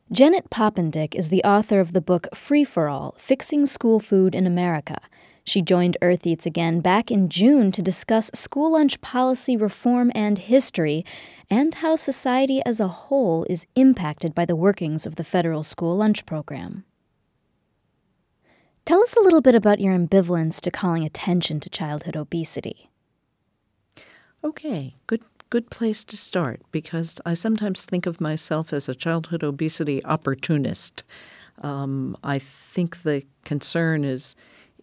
Janet Poppendieck is the author of the book Free for All: Fixing School Food in America. She joined Earth Eats again back in June to discuss school lunch policy reform and history, and how society as a whole is impacted by the workings of the federal school lunch program. Tell us a little bit about your ambivalence to calling attention to childhood obesity. Okay, good place to start, because I sometimes think of myself as a childhood obesity opportunist. I think the concern is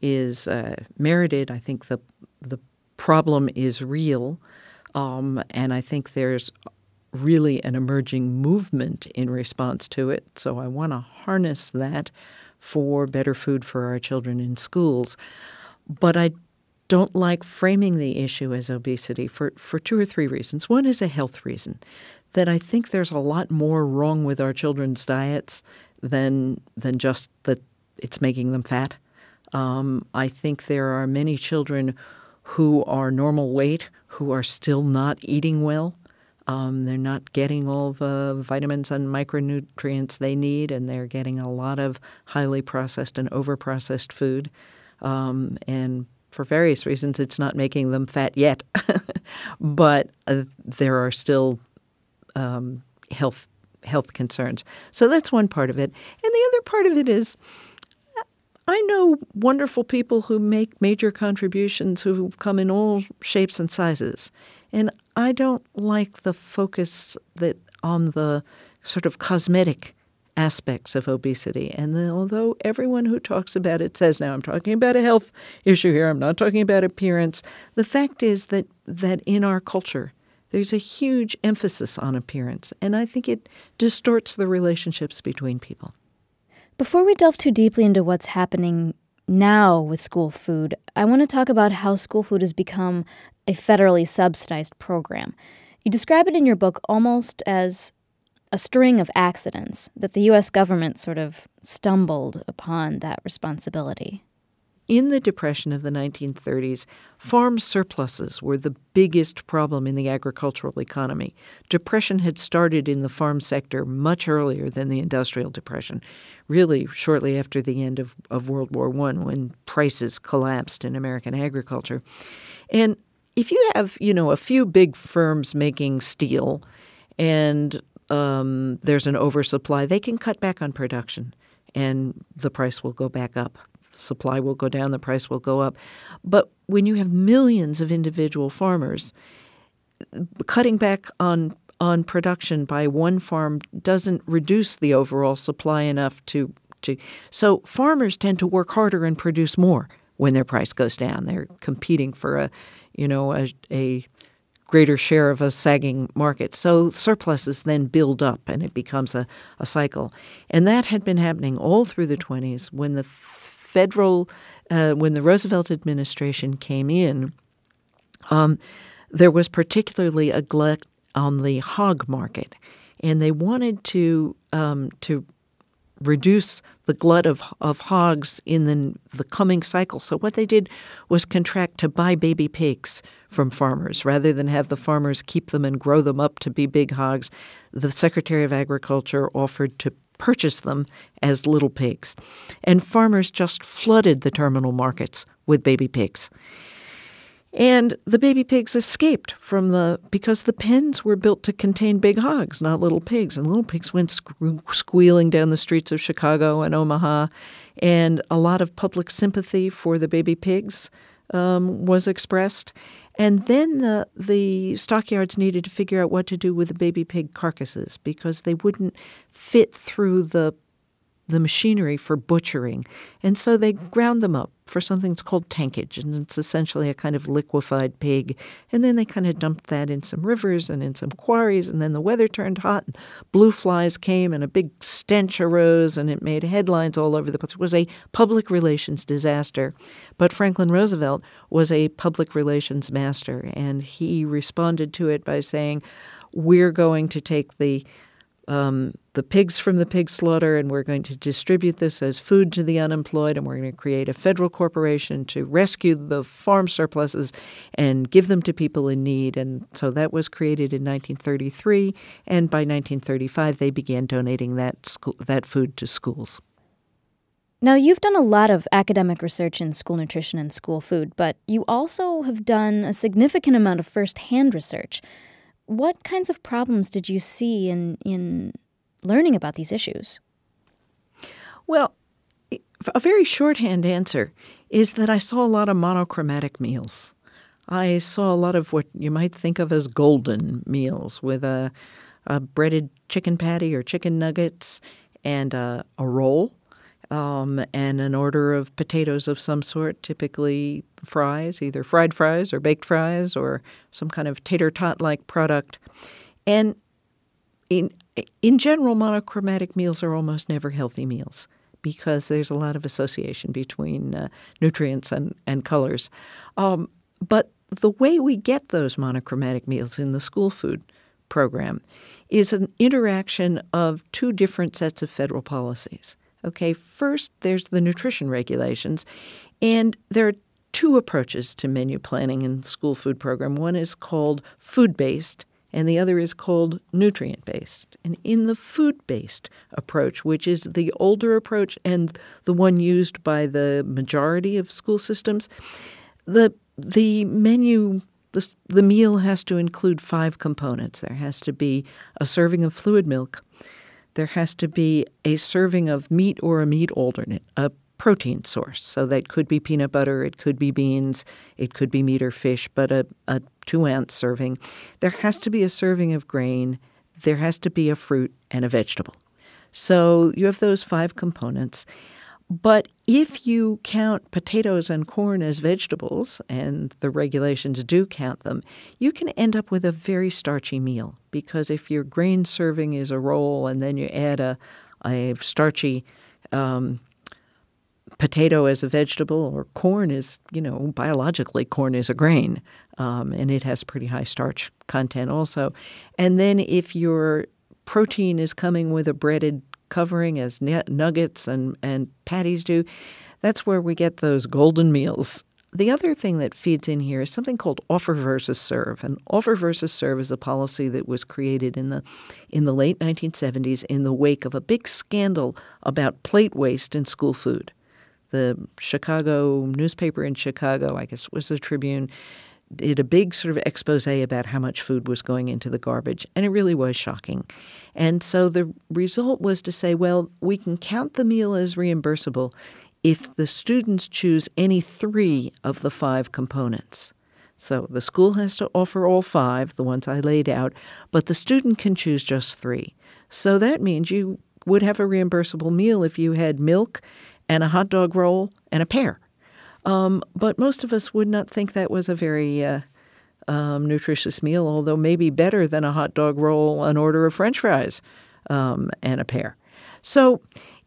merited. I think the problem is real, and I think there's really an emerging movement in response to it. So I want to harness that for better food for our children in schools. But I don't like framing the issue as obesity for two or three reasons. One is a health reason, that I think there's a lot more wrong with our children's diets than just that it's making them fat. I think there are many children who are normal weight who are still not eating well. They're not getting all the vitamins and micronutrients they need, and they're getting a lot of highly processed and over-processed food. And for various reasons, it's not making them fat yet. But there are still health concerns. So that's one part of it. And the other part of it is I know wonderful people who make major contributions who come in all shapes and sizes. And I don't like the focus that on the sort of cosmetic aspects of obesity. And then, although everyone who talks about it says, now I'm talking about a health issue here, I'm not talking about appearance, the fact is that in our culture, there's a huge emphasis on appearance. And I think it distorts the relationships between people. Before we delve too deeply into what's happening now with school food, I want to talk about how school food has become a federally subsidized program. You describe it in your book almost as a string of accidents, that the U.S. government sort of stumbled upon that responsibility. In the Depression of the 1930s, farm surpluses were the biggest problem in the agricultural economy. Depression had started in the farm sector much earlier than the Industrial Depression, really shortly after the end of World War I, when prices collapsed in American agriculture. And if you have, a few big firms making steel and there's an oversupply, they can cut back on production and the price will go back up. Supply will go down, the price will go up. But when you have millions of individual farmers, cutting back on production by one farm doesn't reduce the overall supply enough to so farmers tend to work harder and produce more when their price goes down. They're competing for a greater share of a sagging market. So surpluses then build up and it becomes a cycle. And that had been happening all through the 20s when when the Roosevelt administration came in. There was particularly a glut on the hog market, and they wanted to reduce the glut of hogs in the coming cycle. So what they did was contract to buy baby pigs from farmers. Rather than have the farmers keep them and grow them up to be big hogs, the Secretary of Agriculture offered to purchase them as little pigs. And farmers just flooded the terminal markets with baby pigs. And the baby pigs escaped because the pens were built to contain big hogs, not little pigs. And little pigs went squealing down the streets of Chicago and Omaha. And a lot of public sympathy for the baby pigs was expressed. And then the stockyards needed to figure out what to do with the baby pig carcasses because they wouldn't fit through the machinery for butchering. And so they ground them up for something that's called tankage, and it's essentially a kind of liquefied pig. And then they kind of dumped that in some rivers and in some quarries, and then the weather turned hot, and blue flies came, and a big stench arose, and it made headlines all over the place. It was a public relations disaster. But Franklin Roosevelt was a public relations master, and he responded to it by saying, we're going to take the the pigs from the pig slaughter, and we're going to distribute this as food to the unemployed, and we're going to create a federal corporation to rescue the farm surpluses and give them to people in need. And so that was created in 1933, and by 1935 they began donating that food to schools. Now, you've done a lot of academic research in school nutrition and school food, but you also have done a significant amount of first-hand research. What kinds of problems did you see in learning about these issues? Well, a very shorthand answer is that I saw a lot of monochromatic meals. I saw a lot of what you might think of as golden meals with a breaded chicken patty or chicken nuggets and a roll. And an order of potatoes of some sort, typically fries, either fried fries or baked fries or some kind of tater tot-like product. And in general, monochromatic meals are almost never healthy meals because there's a lot of association between nutrients and colors. But the way we get those monochromatic meals in the school food program is an interaction of two different sets of federal policies. Okay, first, there's the nutrition regulations, and there are two approaches to menu planning in the school food program. One is called food-based, and the other is called nutrient-based. And in the food-based approach, which is the older approach and the one used by the majority of school systems, the menu, the meal has to include 5 components. There has to be a serving of fluid milk. There has to be a serving of meat or a meat alternate, a protein source. So that could be peanut butter, it could be beans, it could be meat or fish, but a 2-ounce serving. There has to be a serving of grain. There has to be a fruit and a vegetable. So you have those 5 components. But if you count potatoes and corn as vegetables, and the regulations do count them, you can end up with a very starchy meal. Because if your grain serving is a roll and then you add a starchy potato as a vegetable, or corn is, biologically corn is a grain, and it has pretty high starch content also. And then if your protein is coming with a breaded covering as nuggets and patties do, that's where we get those golden meals. The other thing that feeds in here is something called offer versus serve. And offer versus serve is a policy that was created in the late 1970s in the wake of a big scandal about plate waste in school food. The Chicago newspaper in Chicago, I guess it was the Tribune, did a big sort of expose about how much food was going into the garbage, and it really was shocking. And so the result was to say, well, we can count the meal as reimbursable if the students choose any 3 of the 5 components. So the school has to offer all 5, the ones I laid out, but the student can choose just 3. So that means you would have a reimbursable meal if you had milk and a hot dog roll and a pear. But most of us would not think that was a very nutritious meal, although maybe better than a hot dog roll, an order of French fries, and a pear. So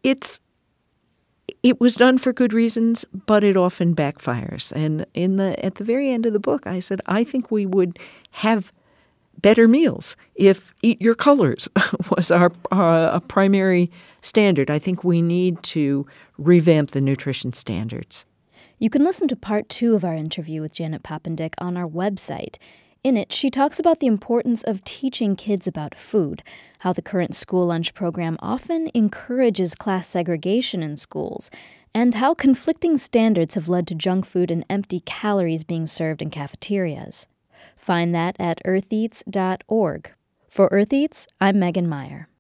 it was done for good reasons, but it often backfires. And at the very end of the book, I said, I think we would have better meals if eat your colors was our primary standard. I think we need to revamp the nutrition standards. You can listen to part 2 of our interview with Janet Poppendieck on our website. In it, she talks about the importance of teaching kids about food, how the current school lunch program often encourages class segregation in schools, and how conflicting standards have led to junk food and empty calories being served in cafeterias. Find that at eartheats.org. For Earth Eats, I'm Megan Meyer.